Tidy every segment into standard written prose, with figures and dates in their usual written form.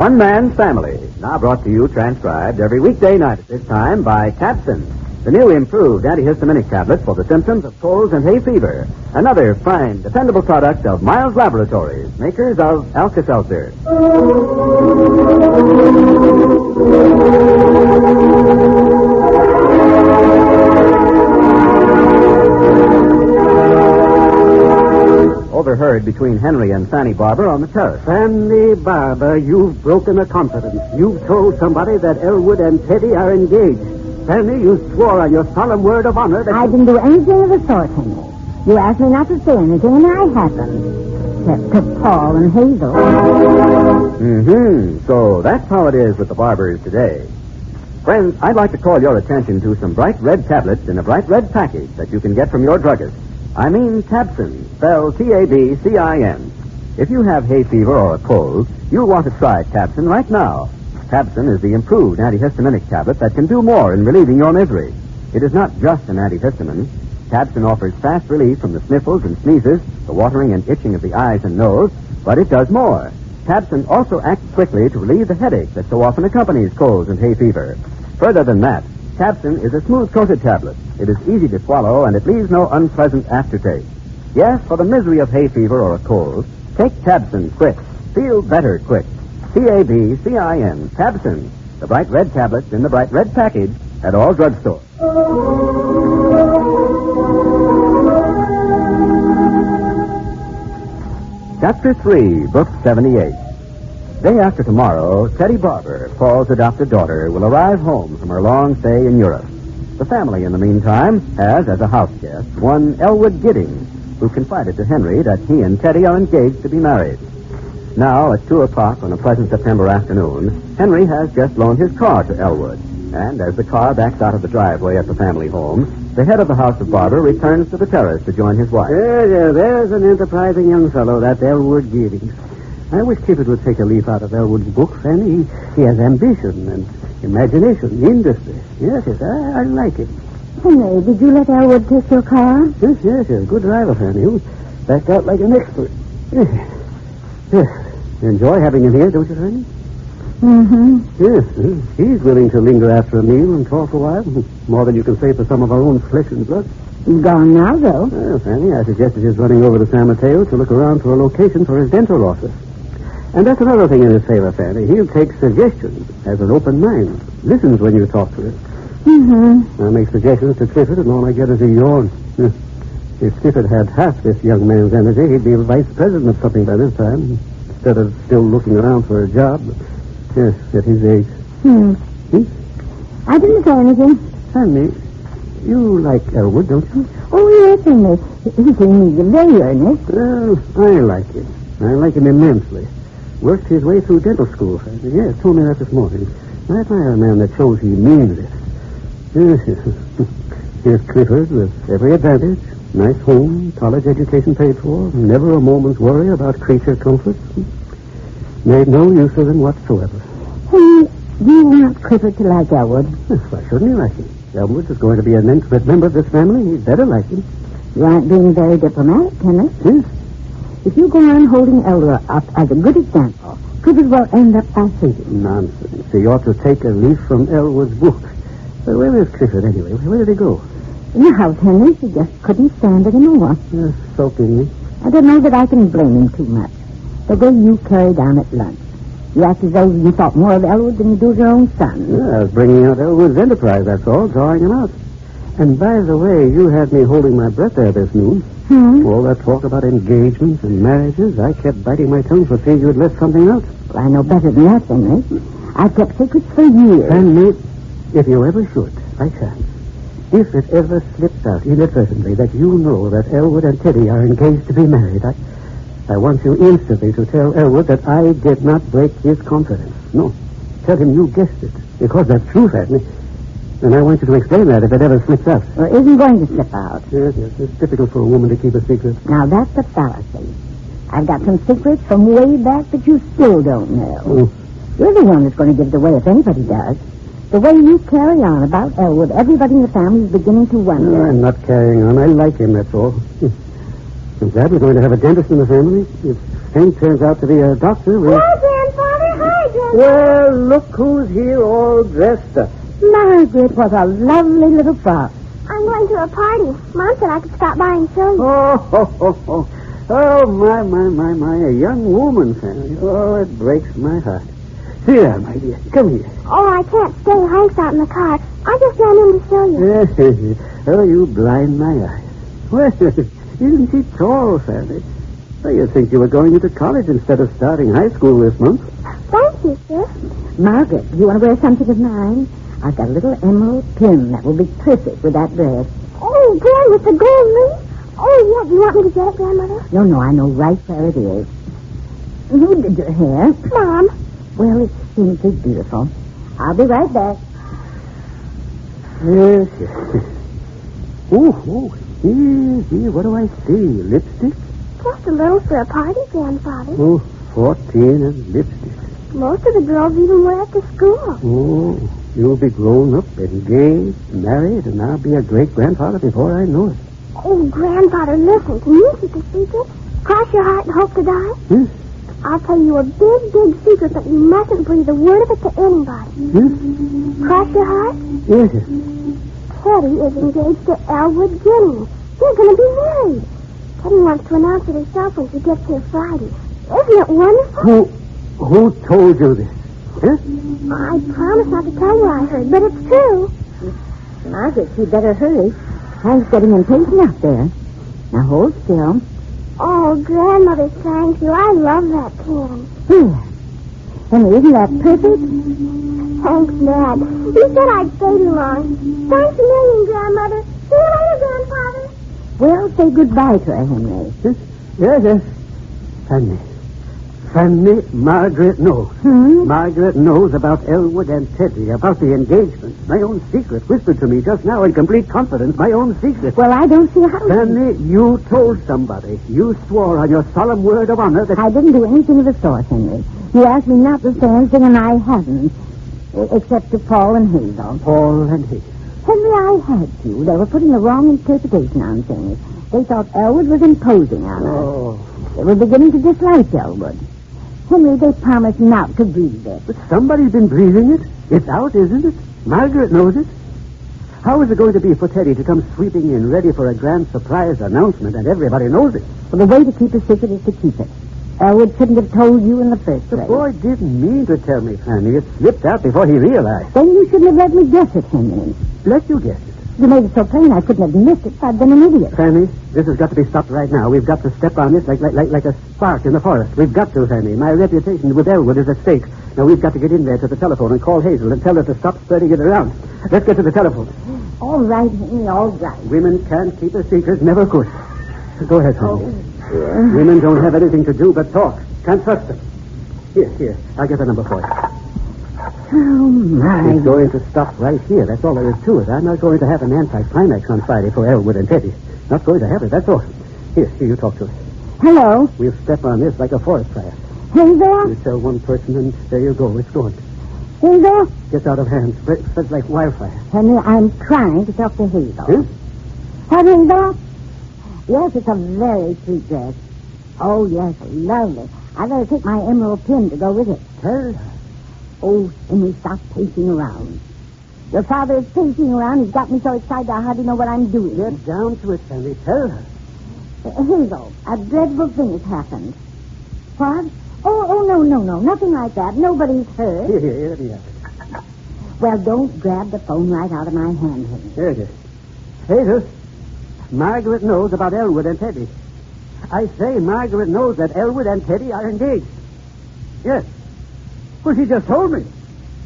One Man's Family, now brought to you transcribed every weekday night at this time by Capson, the new improved antihistaminic tablet for the symptoms of colds and hay fever. Another fine, dependable product of Miles Laboratories, makers of Alka-Seltzer. Overheard between Henry and Fanny Barber on the terrace. Fanny Barber, you've broken a confidence. You've told somebody that Elwood and Teddy are engaged. Fanny, you swore on your solemn word of honor that... I didn't do anything of the sort, Henry. You asked me not to say anything, and I haven't. Except to Paul and Hazel. Mm-hmm. So that's how it is with the Barbers today. Friends, I'd like to call your attention to some bright red tablets in a bright red package that you can get from your druggist. I mean Capson, spelled T-A-B-C-I-N. If you have hay fever or a cold, you'll want to try Capson right now. Capson is the improved antihistaminic tablet that can do more in relieving your misery. It is not just an antihistamine. Capson offers fast relief from the sniffles and sneezes, the watering and itching of the eyes and nose, but it does more. Capson also acts quickly to relieve the headache that so often accompanies colds and hay fever. Further than that, Capson is a smooth-coated tablet. It is easy to swallow, and it leaves no unpleasant aftertaste. Yes, for the misery of hay fever or a cold, take Capson quick. Feel better quick. T-A-B-C-I-N, Capson, the bright red tablets in the bright red package at all drugstores. Chapter 3, Book 78. Day after tomorrow, Teddy Barber, Paul's adopted daughter, will arrive home from her long stay in Europe. The family, in the meantime, has, as a house guest, one Elwood Giddings, who confided to Henry that he and Teddy are engaged to be married. Now, at 2 o'clock on a pleasant September afternoon, Henry has just loaned his car to Elwood. And as the car backs out of the driveway at the family home, the head of the house of Barber returns to the terrace to join his wife. There's an enterprising young fellow, that Elwood Giddings. I wish Tippett would take a leaf out of Elwood's book, Fanny. He has ambition and imagination, industry. Yes, I like it. Henry, did you let Elwood take your car? Yes. Good driver, Fanny. Backed out like an expert. Yes. Enjoy having him here, don't you, Fanny? Mm-hmm. Yes. He's willing to linger after a meal and talk a while. More than you can say for some of our own flesh and blood. He's gone now, though. Well, Fanny, I suggested his running over to San Mateo to look around for a location for his dental office. And that's another thing in his favor, Fanny. He'll take suggestions, has an open mind, listens when you talk to him. Mm-hmm. I make suggestions to Clifford, and all I get is a yawn. If Clifford had half this young man's energy, he'd be vice president of something by this time, instead of still looking around for a job. Yes, at his age. I didn't say anything. Fanny, you like Elwood, don't you? Oh, yes, Henry. He seems very earnest. Well, I like him. I like him immensely. Worked his way through dental school, Fanny. Yes, told me that this morning. I admire a man that shows he means it. Yes. Here's Clifford with every advantage. Nice home, college education paid for, never a moment's worry about creature comforts. Made no use of him whatsoever. Henry, do you want Clifford to like Elwood? Why shouldn't he like him? Elwood is going to be an intimate member of this family. He'd better like him. You aren't being very diplomatic, Henry. Yes. If you go on holding Elwood up as a good example, Clifford will end up by hating. Nonsense. He ought to take a leaf from Elwood's book. Where is Clifford, anyway? Where did he go? In the house, Henry. He just couldn't stand it anymore. Sulking me. I don't know that I can blame him too much. The way you carried on at lunch. You act as though you thought more of Elwood than you do of your own son. Yeah, I was bringing out Elwood's enterprise, that's all, drawing him out. And by the way, you had me holding my breath there this noon. All that talk about engagements and marriages, I kept biting my tongue for fear you'd let something out. Well, I know better than that, Henry. I've kept secrets for years. And, mate, if you ever should, by chance, if it ever slips out inadvertently that you know that Elwood and Teddy are engaged to be married, I want you instantly to tell Elwood that I did not break his confidence. No. Tell him you guessed it. Because that's true, Fanny. And I want you to explain that if it ever slips out. Well, it isn't going to slip out. Yes. It's difficult for a woman to keep a secret. Now, that's a fallacy. I've got some secrets from way back that you still don't know. Oh. You're the one that's going to give it away if anybody does. The way you carry on about Elwood, everybody in the family is beginning to wonder. I'm not carrying on. I like him, that's all. I'm glad we're going to have a dentist in the family. If Hank turns out to be a doctor, we'll... Hi, Grandfather. Hi, Grandpa. Well, look who's here all dressed up. Margaret, what a lovely little frock. I'm going to a party. Mom said I could stop by and show you. Oh, my, a young woman, Fanny. Oh, it breaks my heart. Here, my dear, come here. Oh, I can't stay. Hank's out in the car. I just ran in to show you. Oh, you blind my eyes. Well, isn't she tall, Fanny? Well, you'd think you were going into college instead of starting high school this month. Thank you, sir. Margaret, do you want to wear something of mine? I've got a little emerald pin that will be perfect with that dress. Oh, Gran, with the gold ring? Oh, yeah. Do you want me to get it, Grandmother? No, I know right where it is. Who did your hair? Mom. Well, it's simply beautiful. I'll be right back. Yes. Oh, here, what do I see? Lipstick? Just a little for a party, Grandfather. Oh, 14 and lipstick. Most of the girls even wear it to school. Oh, you'll be grown up, engaged, married, and I'll be a great-grandfather before I know it. Oh, Grandfather, listen. Can you keep a secret? Cross your heart and hope to die? I'll tell you a big, big secret, but you mustn't breathe a word of it to anybody. Cross your heart? Yes. Teddy is engaged to Elwood Jennings. They're going to be married. Teddy wants to announce it herself when she gets here Friday. Isn't it wonderful? Who told you this? Huh? I promise not to tell you I heard, but it's true. Margaret, you'd better hurry. Hank's getting impatient out there. Now hold still. Oh, Grandmother, thank you. I love that pin. Here. Henry, isn't that perfect? Hank's mad. He said I'd stay too long. Thanks a million, Grandmother. See you later, Grandfather. Well, say goodbye to her, Henry. Yes. Fanny, Margaret knows. Margaret knows about Elwood and Teddy, about the engagement. My own secret, whispered to me just now in complete confidence, my own secret. Well, I don't see how... Fanny, you told somebody. You swore on your solemn word of honor that... I didn't do anything of the sort, Henry. You asked me not to say anything, and I haven't. Except to Paul and Hazel. Paul and Hazel. Henry, I had to. They were putting the wrong interpretation on things. They thought Elwood was imposing on us. They were beginning to dislike Elwood. Henry, they promised not to breathe it. But somebody's been breathing it. It's out, isn't it? Margaret knows it. How is it going to be for Teddy to come sweeping in, ready for a grand surprise announcement, and everybody knows it? Well, the way to keep a secret is to keep it. Elwood shouldn't have told you in the first place. The boy didn't mean to tell me, Fanny. It slipped out before he realized. Then you shouldn't have let me guess it, Henry. Let you guess it. You made it so plain I couldn't have missed it if I'd been an idiot. Fanny, this has got to be stopped right now. We've got to step on this like a spark in the forest. We've got to, Fanny. My reputation with Elwood is at stake. Now, we've got to get in there to the telephone and call Hazel and tell her to stop spreading it around. Let's get to the telephone. All right, Henry, all right. Women can't keep a secret, never could. Go ahead, Fanny. Oh, dear. Women don't have anything to do but talk. Can't trust them. Here. I'll get the number for you. Oh, my. It's going to stop right here. That's all there is to it. I'm not going to have an anticlimax on Friday for Elwood and Teddy. Not going to have it, that's all. Here, you talk to her. Hello. We'll step on this like a forest fire. Hazel? You tell one person, and there you go. It's going. Hazel? Gets out of hand. Spreads like wildfire. Henry, I'm trying to talk to Hazel. Huh? Hi, Hazel? Yes, it's a very sweet dress. Oh, yes, lovely. I better take my emerald pin to go with it. Tell her. Oh, Henry, stop pacing around. Your father is pacing around. He's got me so excited I hardly know what I'm doing. Get down to it, Sandy. Tell her. Hazel, a dreadful thing has happened. What? Oh, no. Nothing like that. Nobody's hurt. Here, let me have it. Well, don't grab the phone right out of my hand, Henry. There it is. Hazel, Margaret knows about Elwood and Teddy. I say Margaret knows that Elwood and Teddy are engaged. Yes. Well, she just told me.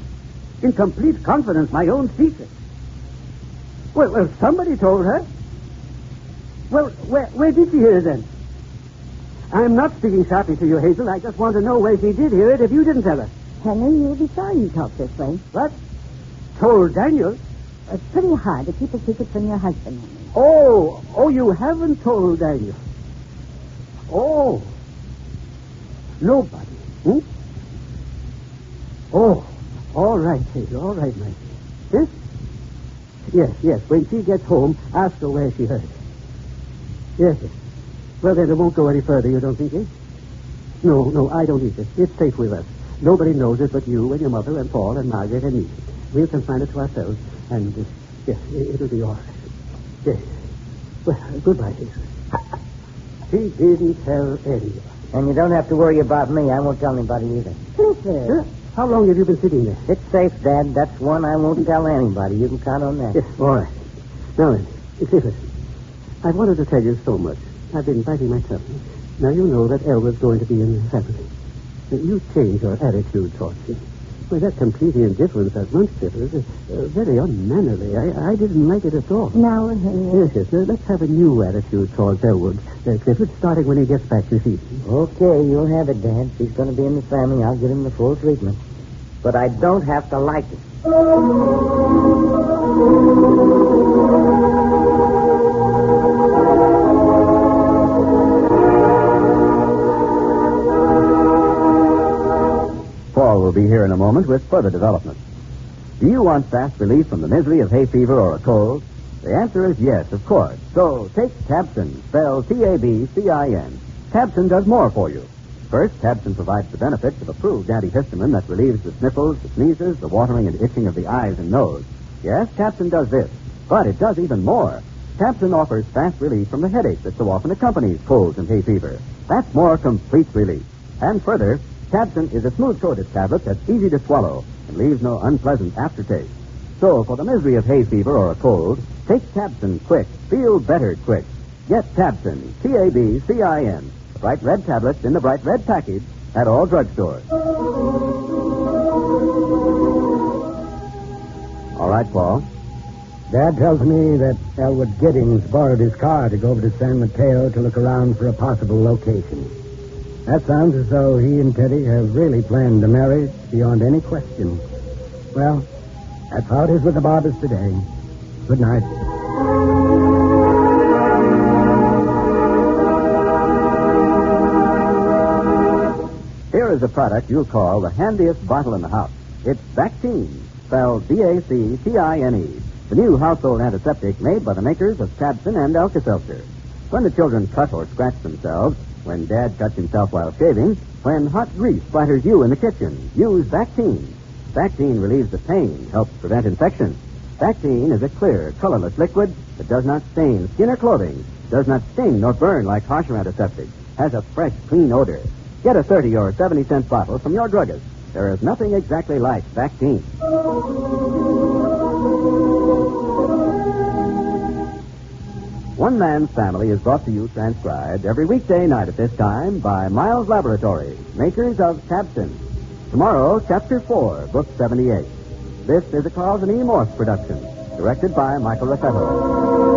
In complete confidence, my own secret. Well, somebody told her. Well, where did she hear it then? I'm not speaking sharply to you, Hazel. I just want to know where she did hear it if you didn't tell her. Henry, you'll be sorry you talk this way. What? Told Daniel? It's pretty hard to keep a secret from your husband, Henry. Oh, you haven't told Daniel. Oh. Nobody. Hmm? Oh, all right, Hazel. All right, my dear. Yes. When she gets home, ask her where she heard it. Yes. Well, then it won't go any further, you don't think, eh? No, I don't either. It's safe with us. Nobody knows it but you and your mother and Paul and Margaret and me. We'll confine it to ourselves, and, yes, it'll be all right. Yes. Well, goodbye, Hazel. She didn't tell anyone. And you don't have to worry about me. I won't tell anybody either. Clifford. How long have you been sitting there? It's safe, Dad. That's one I won't tell anybody. You can count on that. Yes, all right. Now then, Clifford, I've wanted to tell you so much. I've been biting my tongue. Now you know that Elwood's going to be in the family. You changed your attitude towards him. Well, that complete indifference at lunch sitters is very unmannerly. I didn't like it at all. Now, Henry. Yes. Let's have a new attitude towards Elwood, Clifford, starting when he gets back this evening. Okay, you'll have it, Dad. If he's going to be in the family, I'll give him the full treatment. But I don't have to like it. Paul will be here in a moment with further developments. Do you want fast relief from the misery of hay fever or a cold? The answer is yes, of course. So take Tabsin, spelled T-A-B-C-I-N. Tabsin does more for you. First, Tabsin provides the benefits of approved antihistamine that relieves the sniffles, the sneezes, the watering and itching of the eyes and nose. Yes, Tabsin does this, but it does even more. Tabsin offers fast relief from the headache that so often accompanies colds and hay fever. That's more complete relief. And further, Tabsin is a smooth-coated tablet that's easy to swallow and leaves no unpleasant aftertaste. So, for the misery of hay fever or a cold, take Tabsin quick. Feel better quick. Get Tabsin, T-A-B-C-I-N. The bright red tablets in the bright red package at all drugstores. All right, Paul. Dad tells me that Elwood Giddings borrowed his car to go over to San Mateo to look around for a possible location. That sounds as though he and Teddy have really planned the marriage beyond any question. Well, that's how it is with the Barbers today. Good night. Here is a product you'll call the handiest bottle in the house. It's Bactine, spelled B-A-C-T-I-N-E, the new household antiseptic made by the makers of Tabsin and Alka-Seltzer. When the children cut or scratch themselves, when Dad cuts himself while shaving, when hot grease splatters you in the kitchen, use Bactine. Bactine relieves the pain, helps prevent infection. Bactine is a clear, colorless liquid that does not stain skin or clothing, does not sting nor burn like harsher antiseptics, has a fresh, clean odor. Get a 30 or 70-cent bottle from your druggist. There is nothing exactly like Bactine. One Man's Family is brought to you transcribed every weekday night at this time by Miles Laboratories, makers of Tabsin. Tomorrow, Chapter 4, Book 78. This is a Carlton E. Morse production, directed by Michael Raffetto.